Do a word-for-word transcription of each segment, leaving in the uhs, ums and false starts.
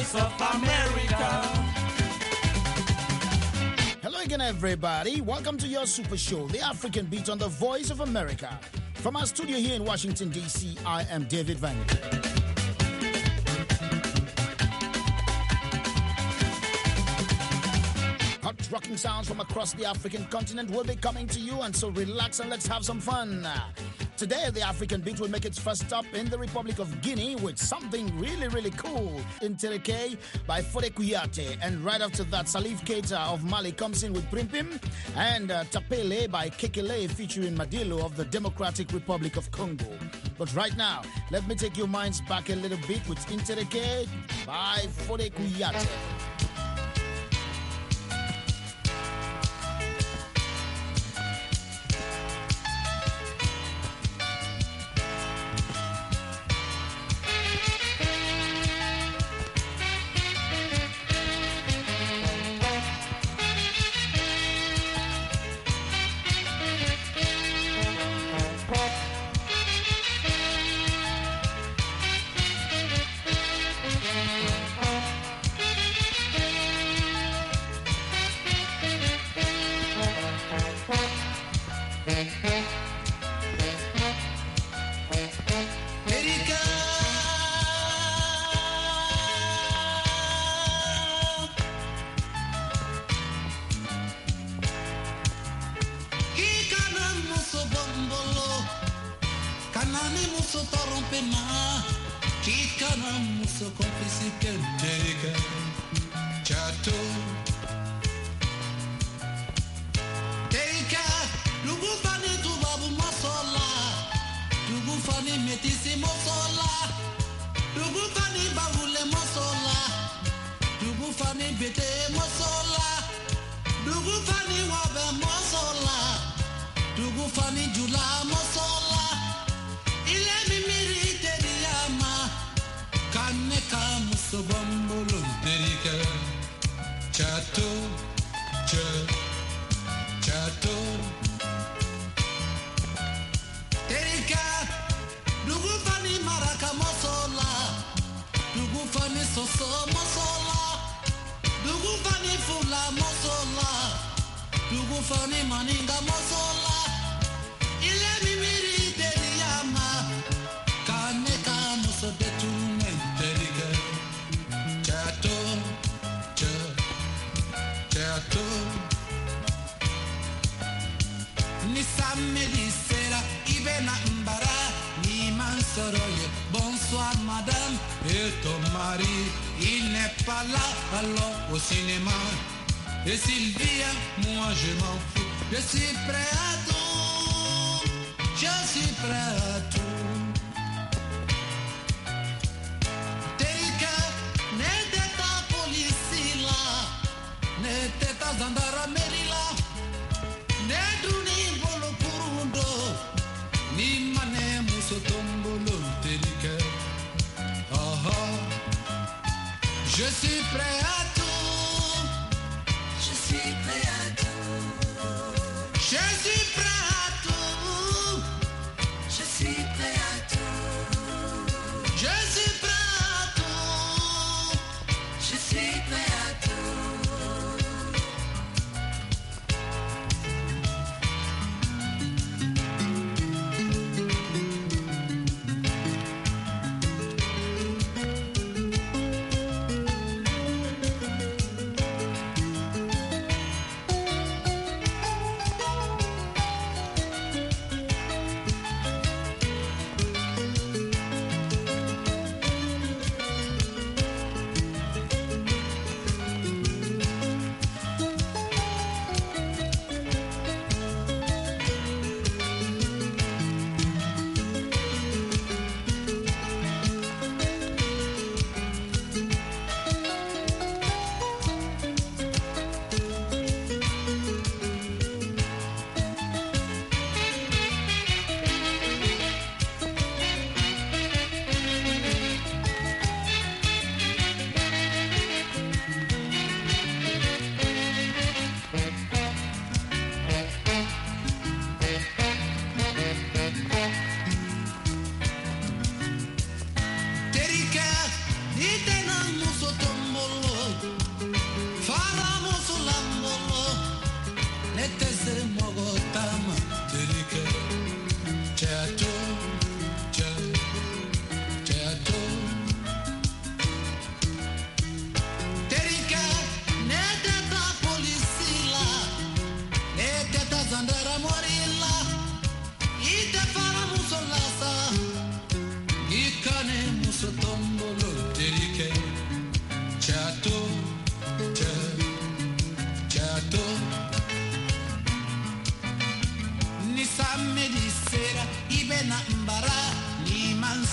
voice of America. Hello again, everybody. Welcome to your super show, The African Beat on the Voice of America. From our studio here in Washington, D C, I am David Van. Hot rocking sounds from across the African continent will be coming to you, and so relax and let's have some fun. Today, the African Beat will make its first stop in the Republic of Guinea with something really, really cool. Intereke by Fode Kouyaté. And right after that, Salif Keita of Mali comes in with Primpim. And uh, Tapele by Kekele featuring Madilo of the Democratic Republic of Congo. But right now, let me take your minds back a little bit with Intereke by Fode Kouyaté. Bonsoir madame et ton mari, il n'est pas là, allons au cinéma. Et s'il vient, moi je m'en fous. Je suis prêt à tout, je suis prêt à tout. Terika, n'était pas police là, n'était pas gendarmerie là, n'était pas bolo purundo, ni mané muso tombolo. Je suis prêt à tout. Je suis prêt à tout. Je suis prêt à tout. Je suis prêt à tout. Je suis prêt à tout. Je suis prêt à tout.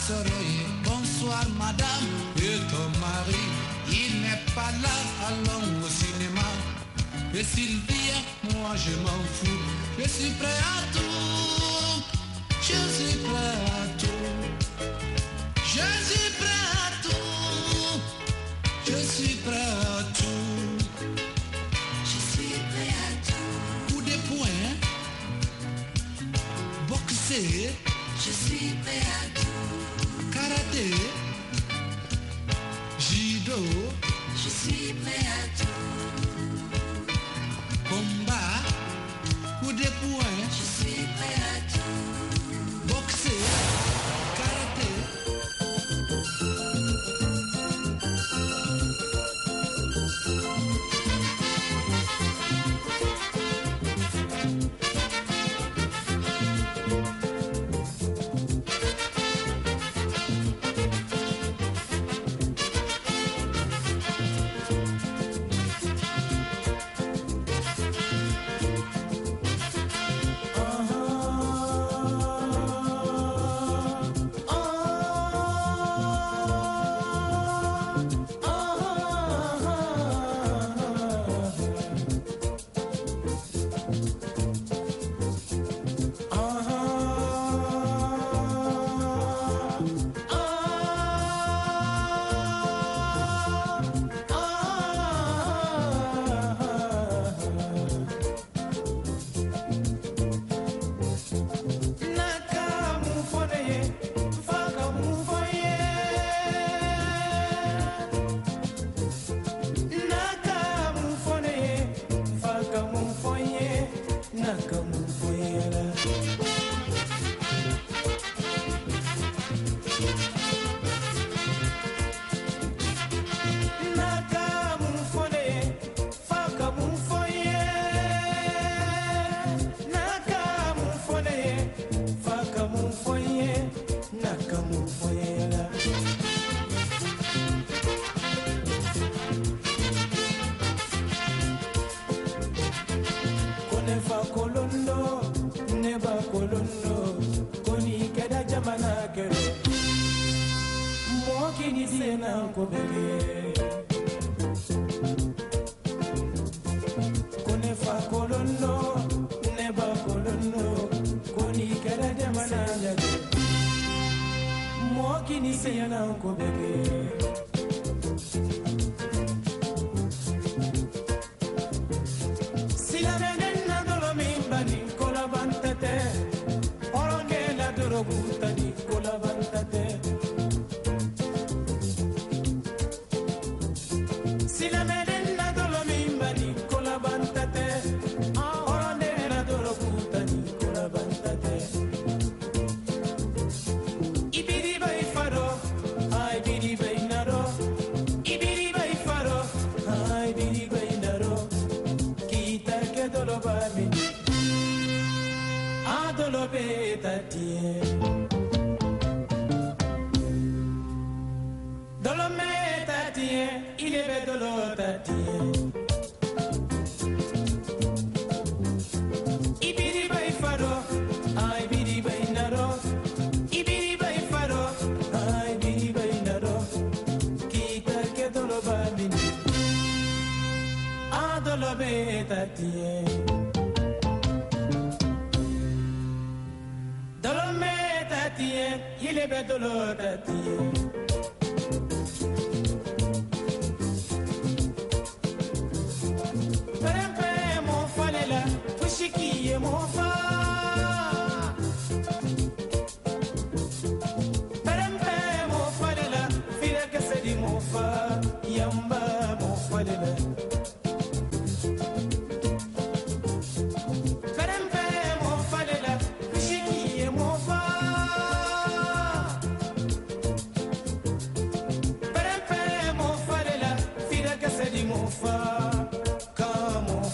Soroye, bonsoir madame et ton mari. Il n'est pas là, allons au cinéma. Et Sylvia, moi je m'en fous. Je suis prêt à tout. Je suis prêt à tout. Je suis prêt à tout. Je suis prêt à tout. Je suis prêt à tout. Coup de poing, boxer. Je suis prêt à tout. Karaté, judo. Je suis prêt à tout. Combat, coup de poing. Je suis prêt à tout. Boxer, karaté. Come on.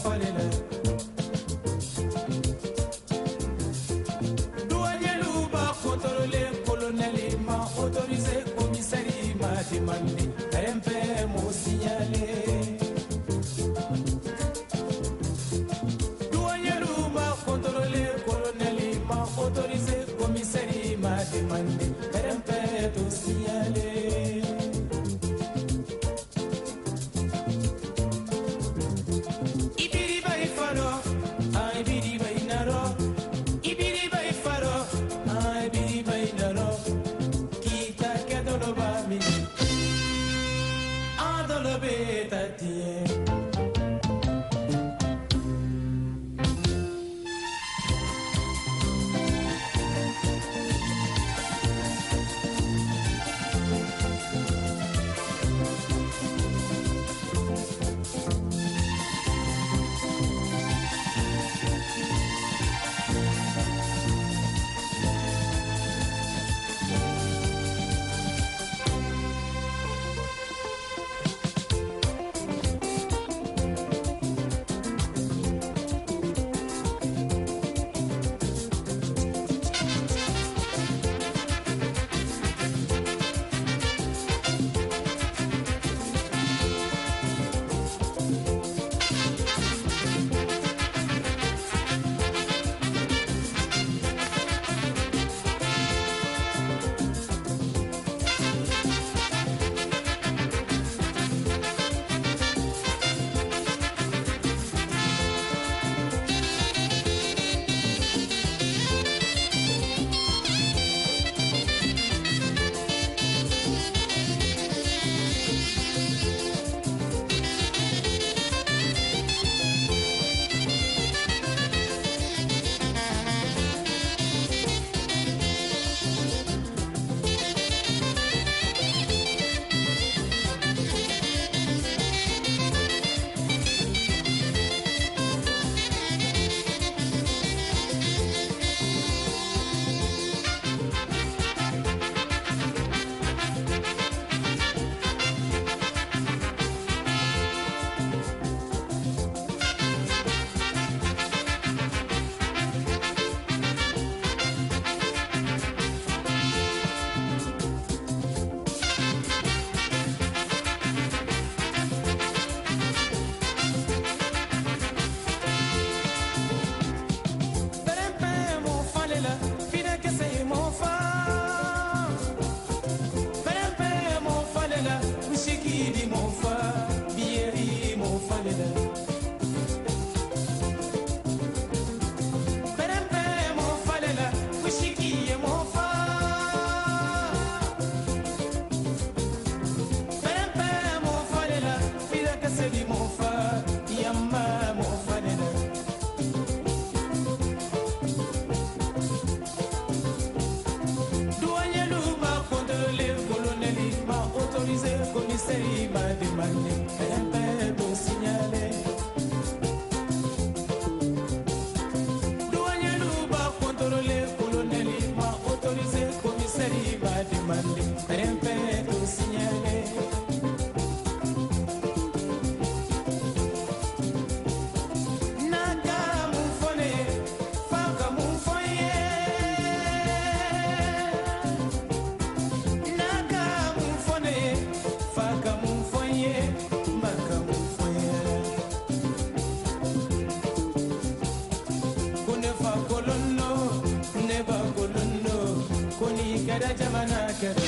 kere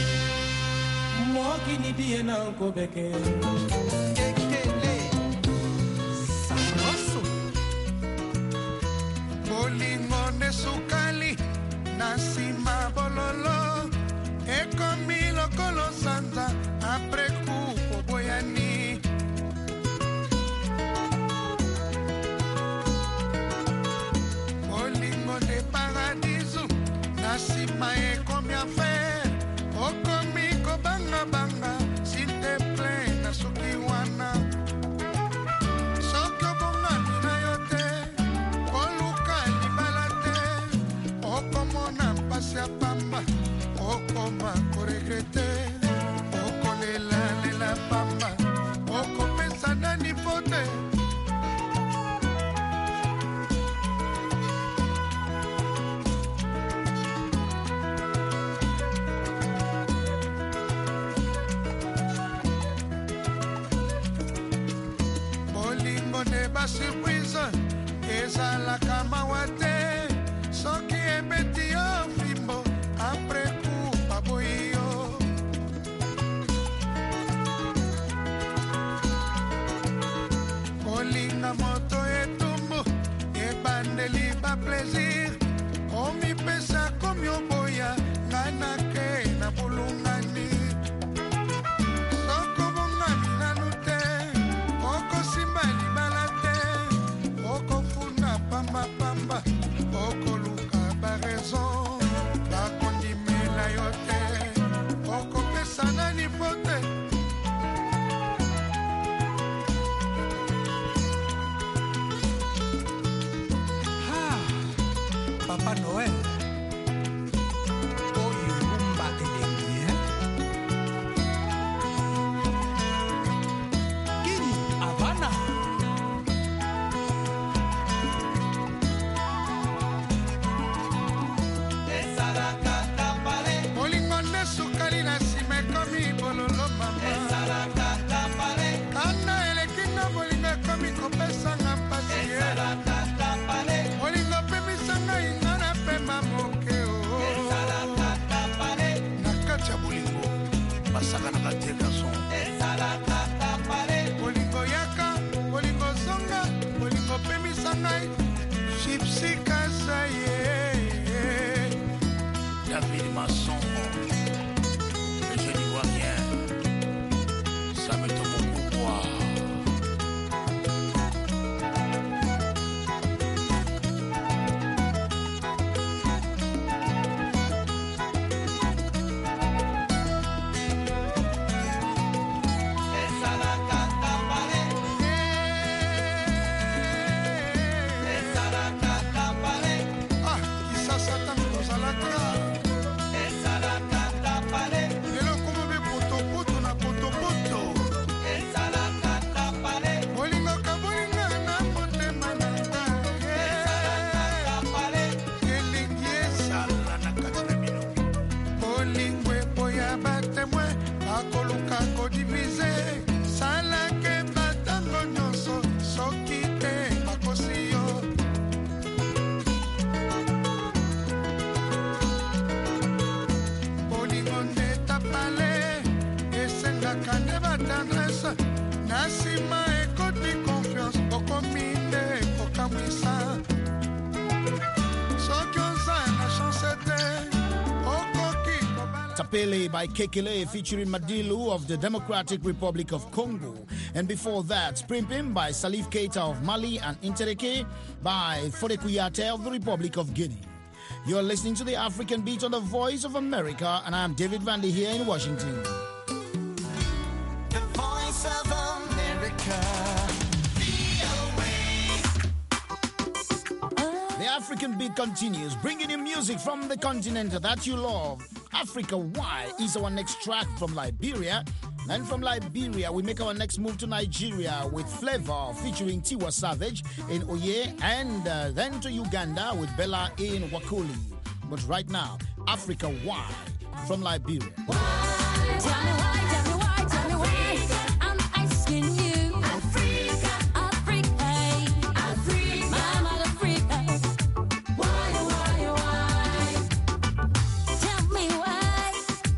moki ni die na ko beke ekele saroso bolingo ne sukali nasima bololo ekomilo kolo sanza après coupo boyani bolingo de paradiso nasima e comme affaire okomi ko banga banga s'il te plaît na sukiwana soko bonga na yote koluka libalate okomona pasia pamba okoma koregrete okolela lela pamba okopesa nani fote bolingo ne ba surprise ezala kama wate soki ebeti yo fimbo après kolinga moto etumbu ebandeli ba plaisir omi pesa komi oboya ngana ke na bulungani soko bongami nanu te oko simba libala te oko funda pamba pamba oko luka ba raison bakondimela yo te oko pesa nani pote Papa Noël. Oh, you rumba Guinea. Guinea, Havana. Bolingo ne sukali na sime komi bololo mama. Kana ele kinga bolingo komi kopesa nga pasi. Bolingo pemi sanga ingana pema moke o. Nakacha bolingo basaka na kateka son. Bolingo yaka, bolingo songa, bolingo pemi sanga. Gypsy kasaye. David Masson, je n'y vois rien. Ça me tombe au pouvoir. Tapele by Kekele featuring Madilu of the Democratic Republic of Congo. And before that, Sprimpim by Salif Keita of Mali and Intereke by Fode Kouyaté of the Republic of Guinea. You're listening to the African Beat on the Voice of America, and I'm David Vandy here in Washington. The Voice of America. The African Beat continues, bringing you music from the continent that you love. Africa Why is our next track from Liberia. And from Liberia, we make our next move to Nigeria with Flavor featuring Tiwa Savage in Oye, and uh, then to Uganda with Bella in Wakoli. But right now, Africa Why from Liberia. Why? Tell me why, tell me why, tell me why. I'm asking you. Africa, Africa, hey. Africa, Mama Africa. Why, why, why? Tell me why.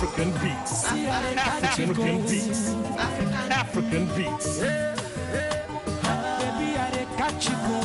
African beats. African beats. African beats. Baby, I dey catch you go.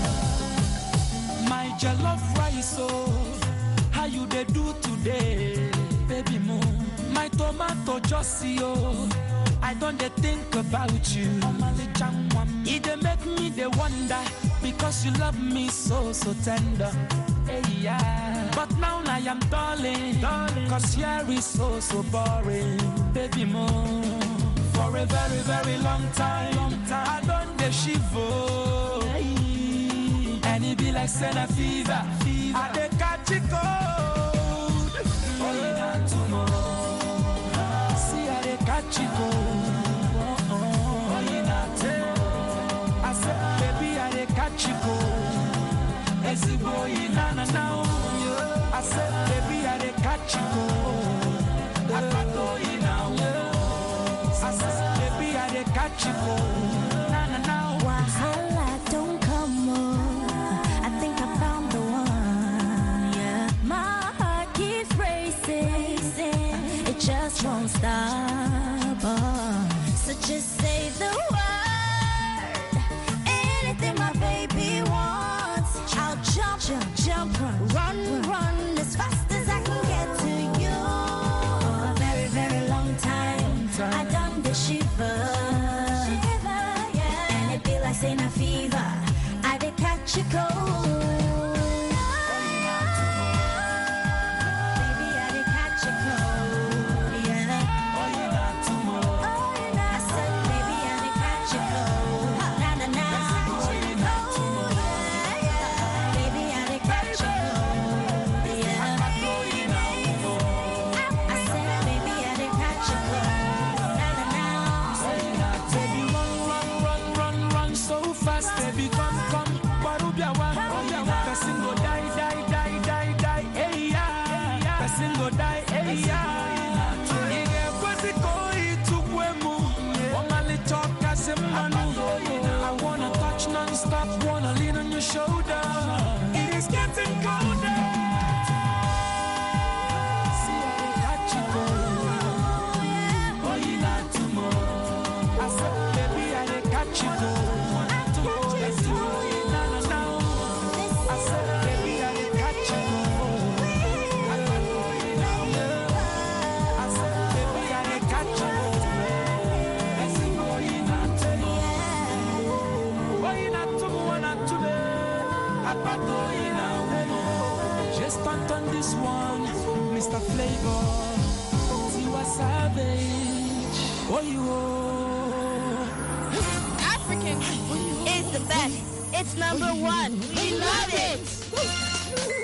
My jollof rice, oh, how you dey do today, baby mo? My tomato just see, oh, I don't dey think about you. It dey make me dey wonder because you love me so so tender. Hey, yeah. But now I am darling, darling, cause here is so so boring, baby mo. For a very very long time, long time I don't dey shiver, and it be like Senna fever, fever. I dey catch it cold. Oh, yeah, tomorrow. See I dey catch it cold. Oh, yeah, tomorrow. I said, baby, I dey catch it cold. Esi boy na na na. I said, baby, I dey catch it cold. I pato ina. I said, baby, I dey catch it cold. Na na na. Wahala don't come on. I think I found the one. Yeah, my heart keeps racing. It just won't stop. Oh. So just say the word. Anything my baby wants, I'll jump, jump, jump, run, run, run as fast as I can get to you. For a very, very long time, I done the shiver, shiver, yeah. And it be like saying a fever. I did catch a cold. Baby, I did catch a cold, yeah. Oh, you not tomorrow. Oh, you know, I said, baby, I did catch a cold. Na na na. Oh, yeah, yeah. Baby, I did catch a cold, yeah. I said, baby, I did catch a cold. Na na na. Baby, run, run, run, run, run so fast. Baby, come, come. Warubiawa. Person go die, die, die, die, die. Hey, yeah. Person go die, hey, yeah. Ige kwezi koi tukwemu. Omali toka semanu. I wanna touch non-stop, wanna lean on your shoulder. It is getting colder. See, I dey catch you cold. Oh, you not tomorrow. I said, baby, I dey catch you cold. Let's do it, na na na. I said, baby, I dey catch you cold. I can't do it now. I said, baby, I dey catch you cold. Let's see, boy, you not tomorrow. Boy, you not tomorrow, not today. I can't do it now. Just punt on this one, Mister Flavor. Tiwa Savage. Oh, you oh. African is the best. It's number one. We love it.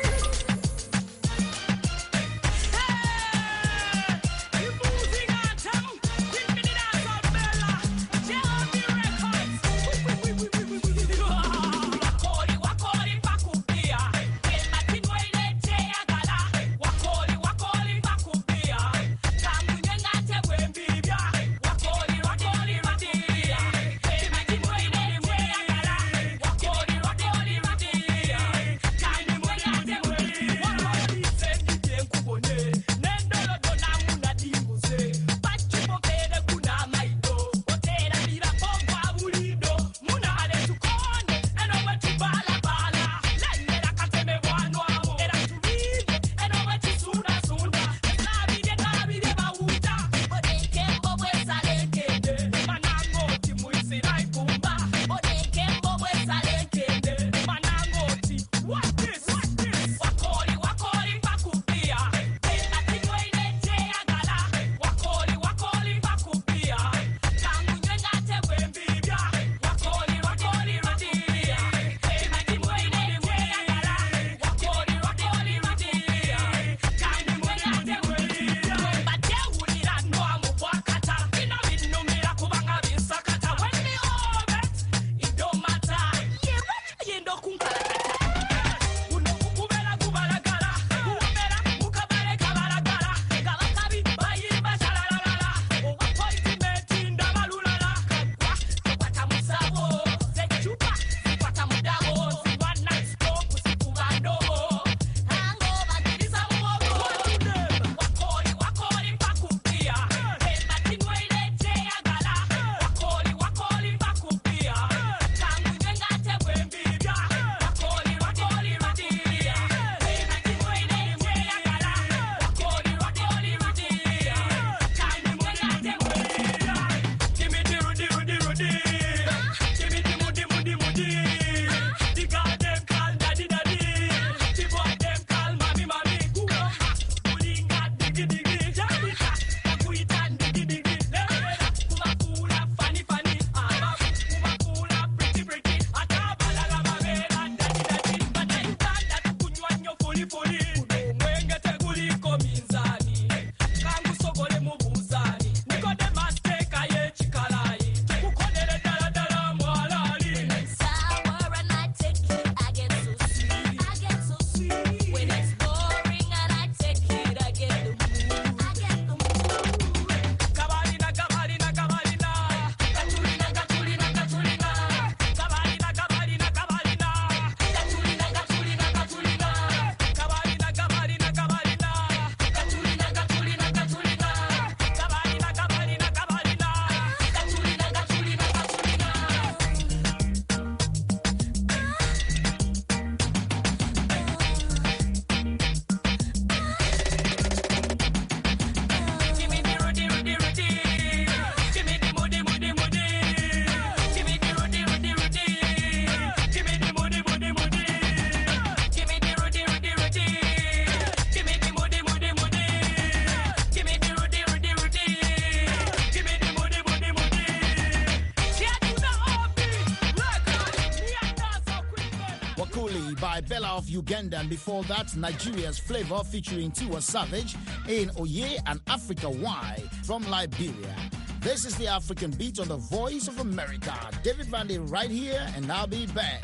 Wakuli by Bella of Uganda, and before that, Nigeria's Flavor featuring Tiwa Savage in Oye and Africa Y from Liberia. This is the African Beat on the Voice of America. David Vandy right here, and I'll be back.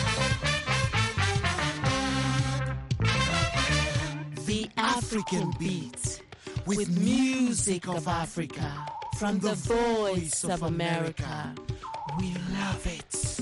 The African Beat with music of Africa from the Voice of America. We love it.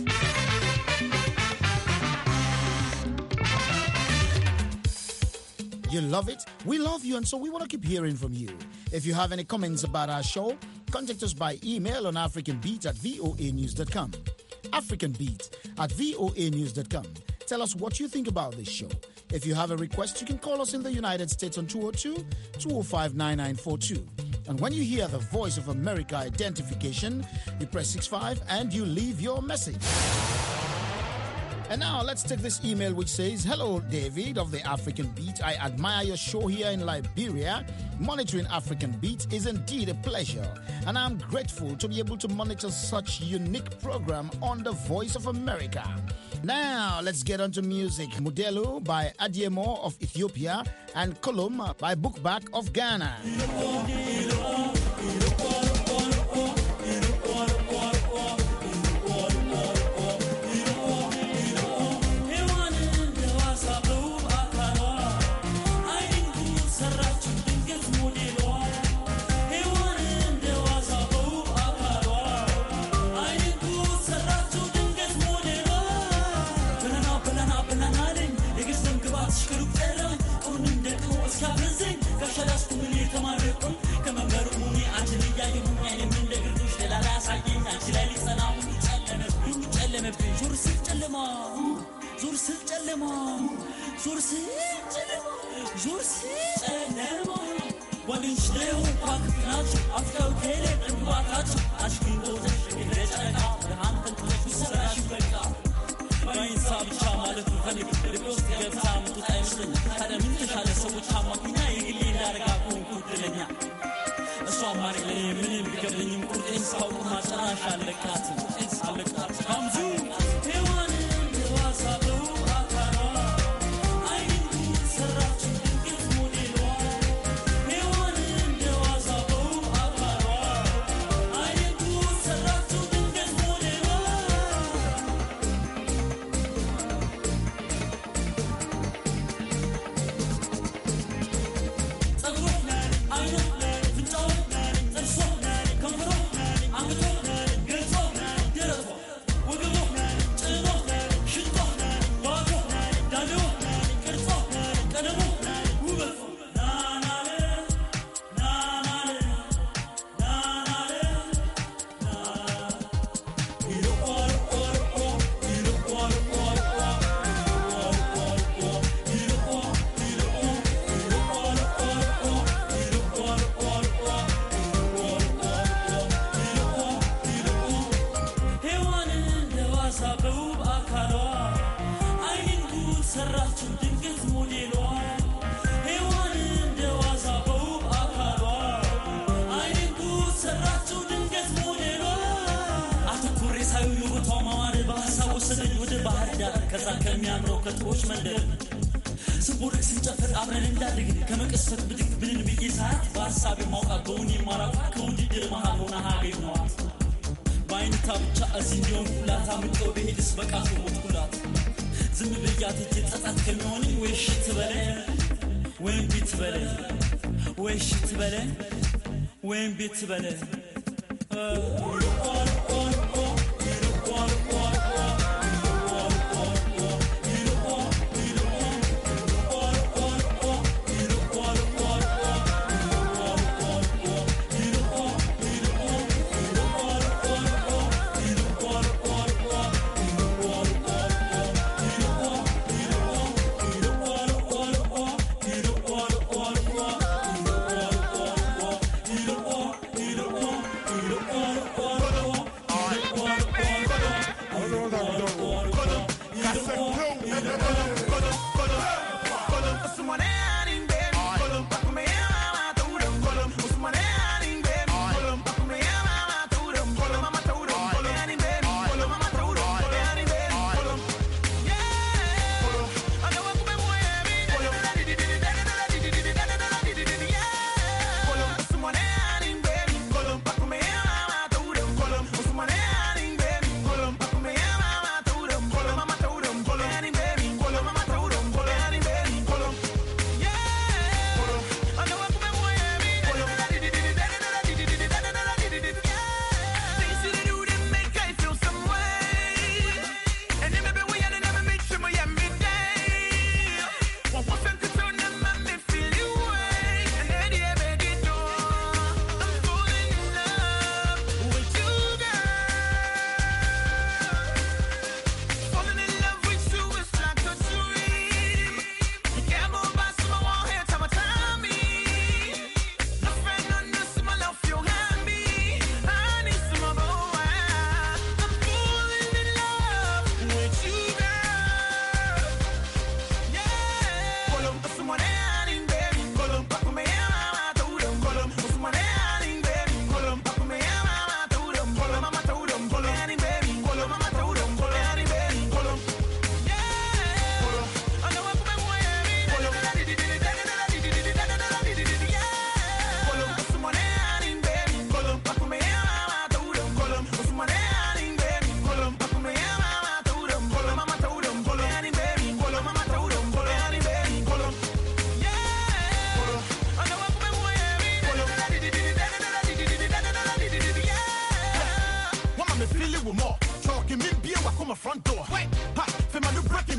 You love it? We love you, and so we want to keep hearing from you. If you have any comments about our show, contact us by email on africanbeat at voa news dot com. africanbeat at voa news dot com. Tell us what you think about this show. If you have a request, you can call us in the United States on two oh two, two oh five, nine nine four two. And when you hear the Voice of America identification, you press six five and you leave your message. And now let's take this email which says, "Hello David of the African Beat. I admire your show here in Liberia. Monitoring African Beat is indeed a pleasure, and I'm grateful to be able to monitor such unique program on the Voice of America." Now let's get on to music. Modelo by Adiemo of Ethiopia and Kolum by Bookback of Ghana.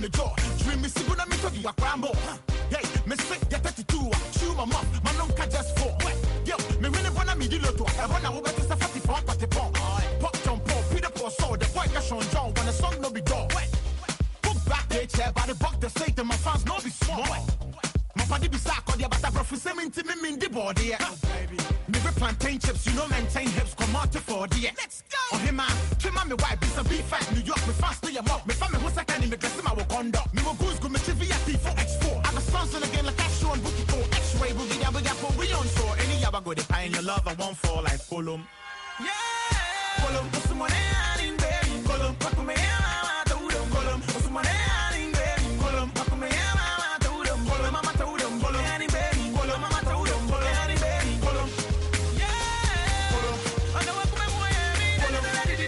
the jaw. Dream me see gonna me to be a crambo. Hey, me sick get thirty-two. Chew my mouth, my name can just fall. Yo, me really wanna me deal to. I wanna over to say forty-four, forty-four. Pop jump pop, Peter Paul saw the boy got Sean John when the song no be done. Put back the chair by the buck the say to my fans no be small. My body be sack on the but I prefer semen to me in the body. Me be plantain chips, you know maintain hips, come out to four D. Let's go. Oh hey man, trim on me white, be some beef fat, New York, me fast to your mouth. Me family who's second in me dress in my conduct. Me will goose go me T V at P four X four. I'm a sponsor again like Cashew and Bookie four. X-ray, boogie down, we got for we on tour. Any yabba go the pie in your love, I won't fall like Colum. Yeah, Colum, what's the money in baby? Colum, fuck me, I'm out of Colum, what's the money in baby? Colum, fuck me, I'm out of Colum, mama told him, Colum, any baby, Colum, mama told him, Colum, any baby, Colum. Yeah, Colum, I know what I'm wearing. Colum,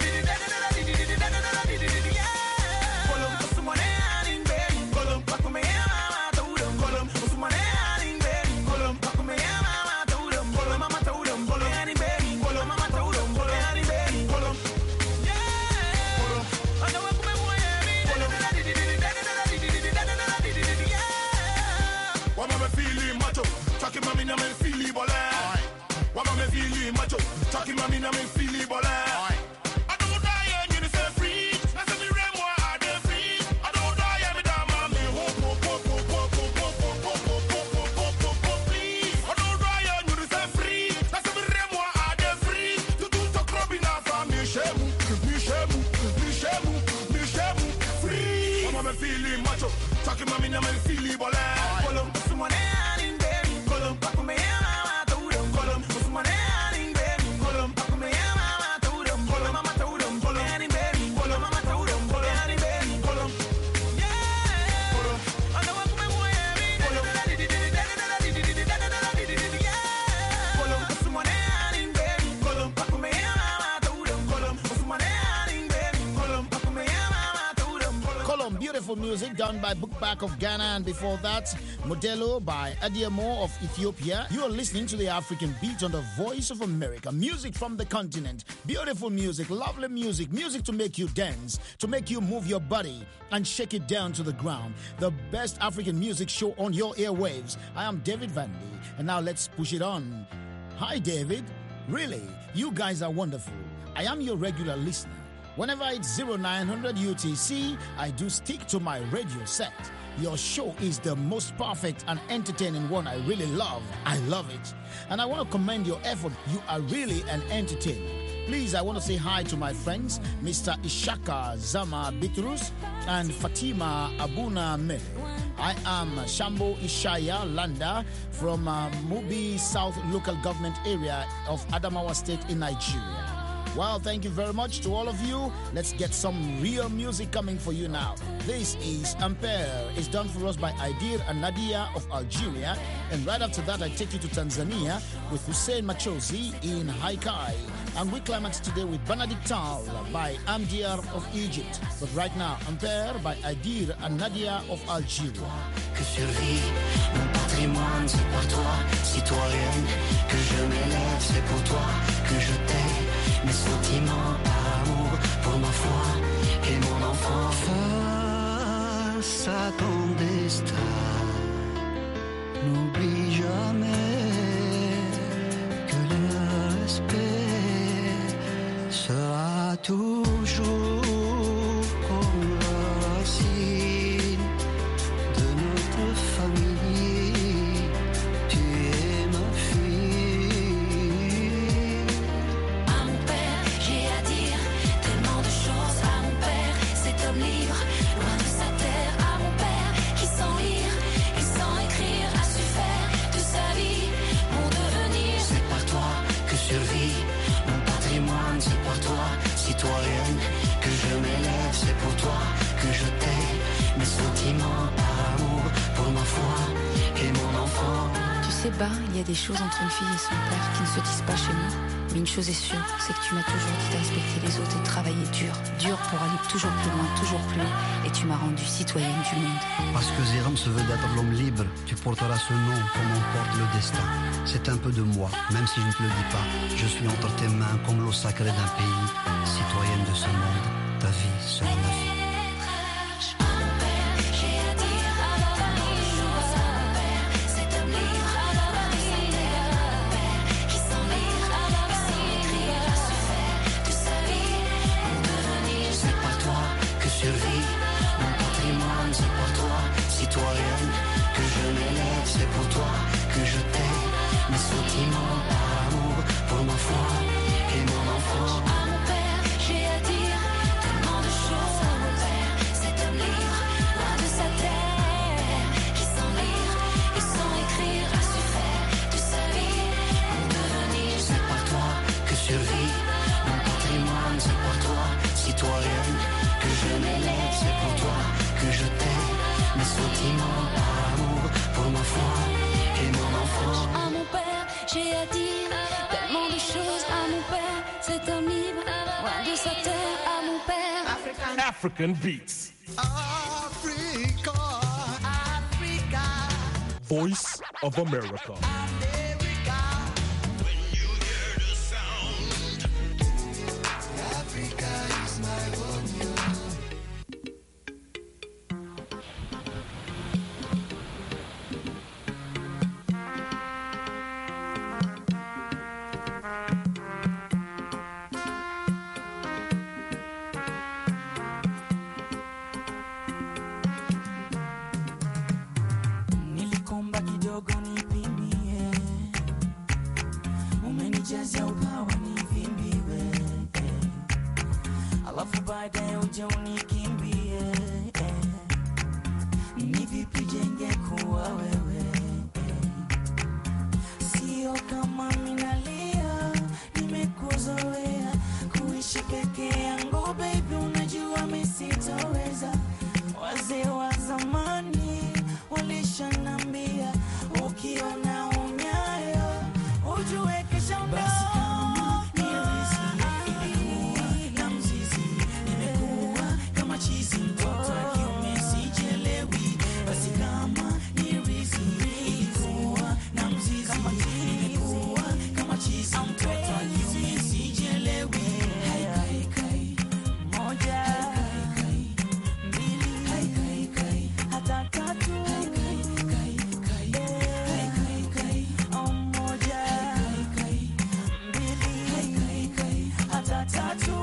yeah, Colum, what's the money in baby? Colum, fuck me, I'm out of Colum, what's the money in baby? Colum, fuck me, I'm out of Colum, mama told him, Colum, any baby, Colum, mama told him, Colum, any baby, Colum. Talking mami na men fili bole. Wama me fili macho. Talking mami na men fili bole. I don't die and you say free. I say me re moi I dey free. I don't die me da mami. Ho ho ho ho ho ho ho ho ho ho ho ho please. I don't die and you say free. I say me re moi I dey free. Tu tu to krobi na fa mi shemu, mi shemu, mi shemu, mi shemu free. Wama me fili macho. Talking mami na men fili bole. Colum someone music done by Bookback of Ghana, and before that, Modelo by Adiamo of Ethiopia. You are listening to the African Beat on the Voice of America. Music from the continent. Beautiful music, lovely music, music to make you dance, to make you move your body and shake it down to the ground. The best African music show on your airwaves. I am David Vandy, and now let's push it on. Hi, David. Really, you guys are wonderful. I am your regular listener. Whenever it's oh nine hundred U T C, I do stick to my radio set. Your show is the most perfect and entertaining one I really love. I love it. And I want to commend your effort. You are really an entertainer. Please, I want to say hi to my friends, Mister Ishaka Zama Bitrus and Fatima Abuna Mele. I am Shambo Ishaya Landa from uh, Mubi South Local Government Area of Adamawa State in Nigeria. Well, thank you very much to all of you. Let's get some real music coming for you now. This is Ampere. It's done for us by Aidir and Nadia of Algeria. And right after that, I take you to Tanzania with Hussein Machozi in Haikai. And we climax today with Benedictal by Amdiar of Egypt. But right now, Ampere by Aidir and Nadia of Algeria. Que survit mon patrimoine, c'est pour toi, citoyenne. Que je m'élève, c'est pour toi, que je t'aime. Mes sentiments par amour pour ma foi et mon enfant. Face à ton destin, n'oublie jamais que le respect sera toujours comme la racine de notre famille. Tu es ma fille. À mon père, j'ai à dire tellement de choses. À mon père, cet homme libre, loin de sa terre. À mon père, qui sans lire et sans écrire a su faire de sa vie mon devenir. C'est par toi que survit mon patrimoine, c'est par toi, citoyenne, que je m'élève, c'est pour toi que je t'aime. Mes sentiments par amour pour ma foi et mon enfant. Tu sais, bah, il y a des choses entre une fille et son père qui ne se disent pas chez nous. Mais une chose est sûre, c'est que tu m'as toujours dit de respecter les autres et de travailler dur. Dur pour aller toujours plus loin, toujours plus haut. Et tu m'as rendue citoyenne du monde. Parce que Zéram se veut d'être l'homme libre, tu porteras ce nom comme on porte le destin. C'est un peu de moi, même si je ne te le dis pas. Je suis entre tes mains comme l'eau sacrée d'un pays. Citoyenne de ce monde, ta vie sera ma vie. citoyenne, que je m'élève, c'est pour toi que je t'ai. Mes sentiments par amour pour ma foi et mon enfant. À mon père, j'ai à dire tellement de choses à mon père. Cet homme libre, loin de sa terre, qui sans lire et sans écrire a su faire de sa vie pour devenir. C'est par toi que survit mon patrimoine, c'est pour toi, citoyenne, que je m'élève, c'est pour toi que je t'ai. Mes sentiments par amour pour ma foi et mon enfant. À mon père, j'ai à dire tellement de choses à mon père. Cet homme libre, loin de sa terre. À mon père, African, African Beats. Africa, Africa, Voice of America. America. When you hear the sound, Africa is my home. Nilikomba kidogo nipimie, umenijazia upawa nivimbiwe, alafu baadaye uje unikimbie. Ni vipi jenge kuwa wewe, sio kama minalia, nimekuzoea kuishi peke yangu baby, unajua mimi sitaweza. Wazee wa zamani walishanambia ukiona unyayo ujue kesho basi kama ni rizi ilikuwa na mzizi, nimekuwa kama chizi mtoto wa kiume sijelewi. Basi kama ni rizi ilikuwa na mzizi, nimekuwa kama chizi mtoto wa kiume sijelewi. Hai kai kai moja hata tatu, moja, mbili, hata tatu.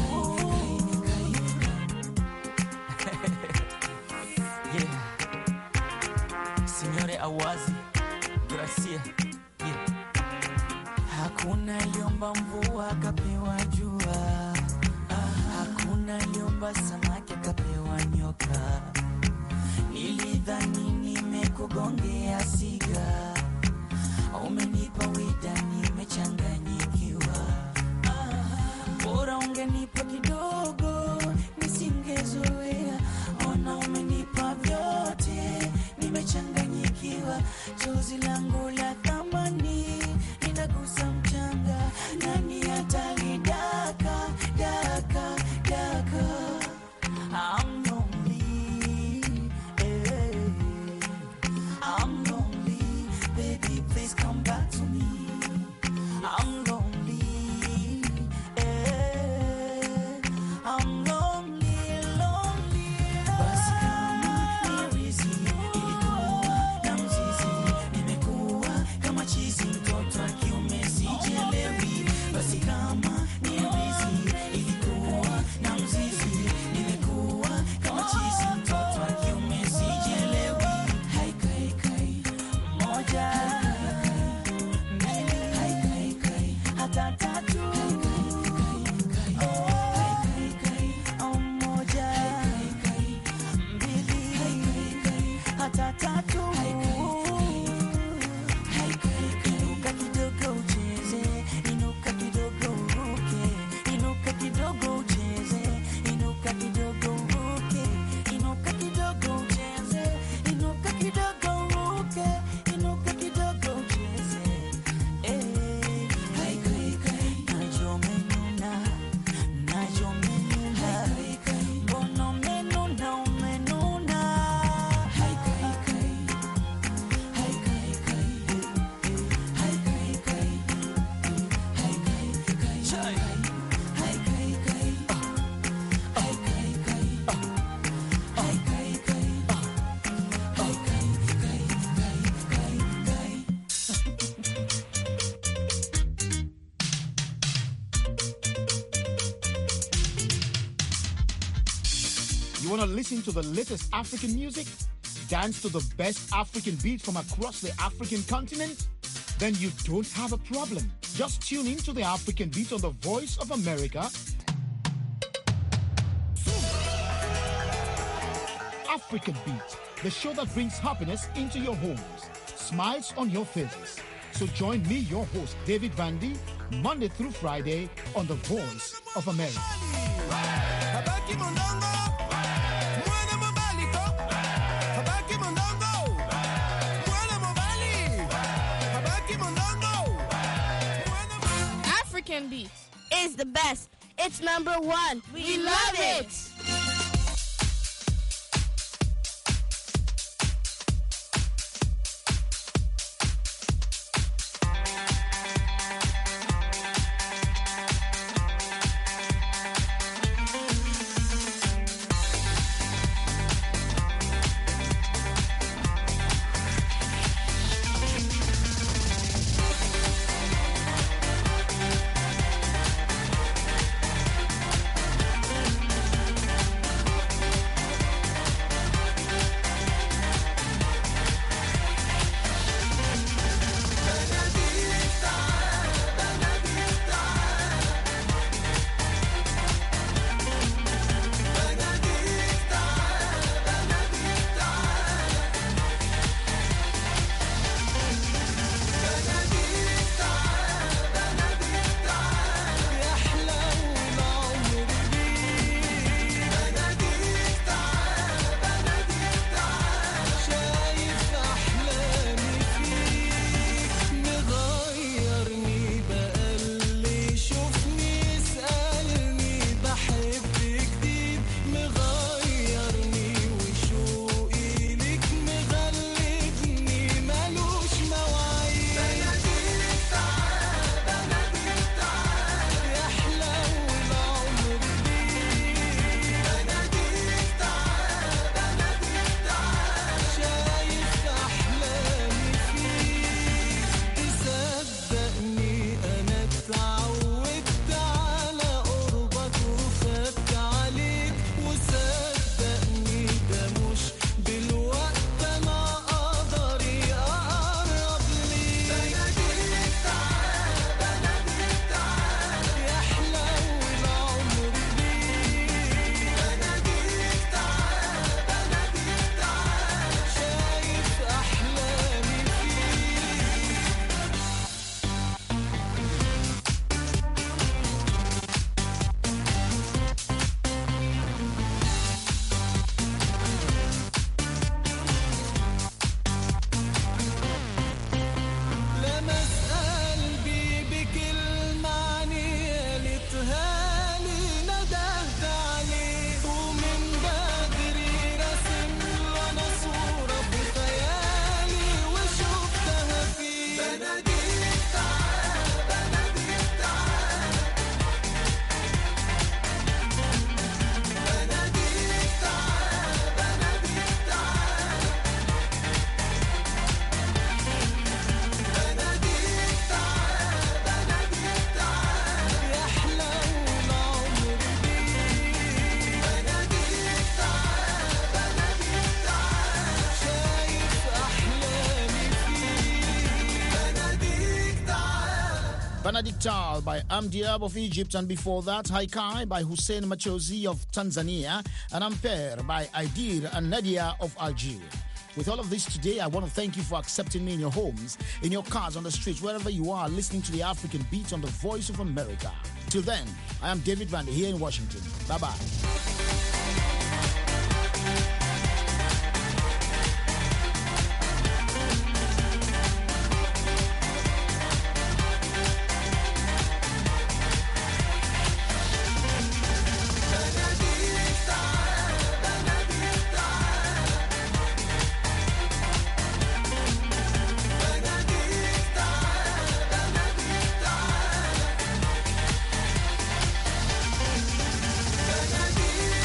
Yeah. Signore Awazi, Gracia. Yeah. Hakuna liomba mvua kapewa jua, hakuna liomba samaki kapewa nyoka. Nilidhani nimekugongea siga, umenipa wida nimechanganyikiwa. Bora ungenipa kidogo nisingezoea, ona umenipa vyote nimechanganyikiwa. Chozi langu la thamani linagusa mchanga, nani atalidaka daka daka. I'm lonely, eh. I'm lonely, baby, please come back to me. I'm lonely, eh. I'm lonely, lonely. Basi kama ni rizi ilikuwa na mzizi, nimekuwa kama chizi mtoto wa kiume sijelewi. Basi kama ni rizi ilikuwa na mzizi, nimekuwa kama chizi mtoto wa kiume sijelewi. Hai kai kai moja, mbili, hai kai kai hata tatu, oh, moja, mbili, hata tatu. Inuka kidogo ucheze, inuka kidogo uruke, inuka kidogo ucheze, inuka kidogo uruke, inuka kidogo ucheze, inuka kidogo uruke, inuka kidogo ucheze. Eh, hai kai kai, najo menuna, najo menuna, mbona menuna umenuna. Hai kai kai, hai kai kai, hai kai kai, hai kai kai, hai kai kai, hai kai kai, hai kai kai, hai kai kai, You want to listen to the latest African music? dance to the best African beats from across the African continent? Then you don't have a problem. Just tune in to the African Beat on the Voice of America. African Beat, the show that brings happiness into your homes, smiles on your faces. So join me, your host, David Vandy, Monday through Friday on the Voice of America. African Beats is the best. It's number one. We, we love, love it. it. Benedictal by Amdiab of Egypt, and before that, Haikai by Hussein Machozi of Tanzania, and Ampere by Aidir and Nadia of Algeria. With all of this today, I want to thank you for accepting me in your homes, in your cars, on the streets, wherever you are, listening to the African Beat on the Voice of America. Till then, I am David Vandy here in Washington. Bye-bye. Benedicta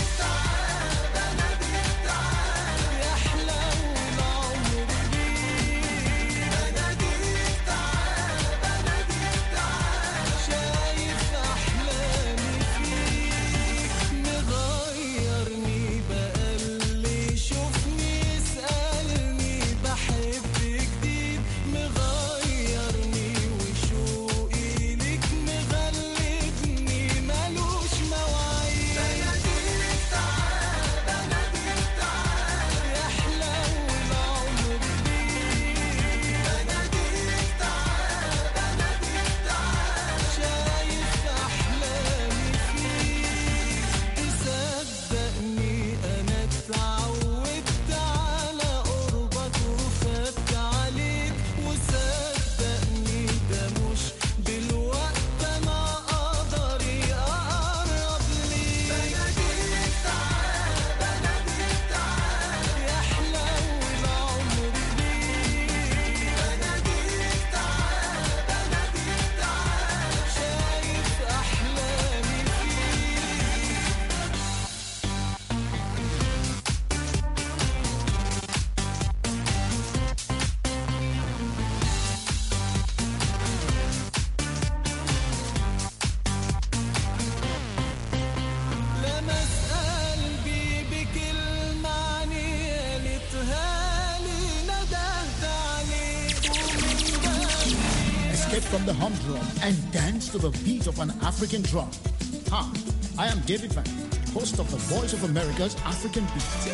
escape from the humdrum and dance to the beat of an African drum. Hi, I am David Van, host of the Voice of America's African Beat.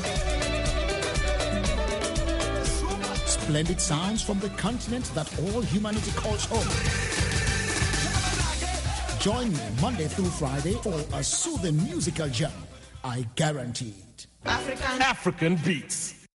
Splendid sounds from the continent that all humanity calls home. Join me Monday through Friday for a soothing musical journey. I guarantee it. African, African Beats.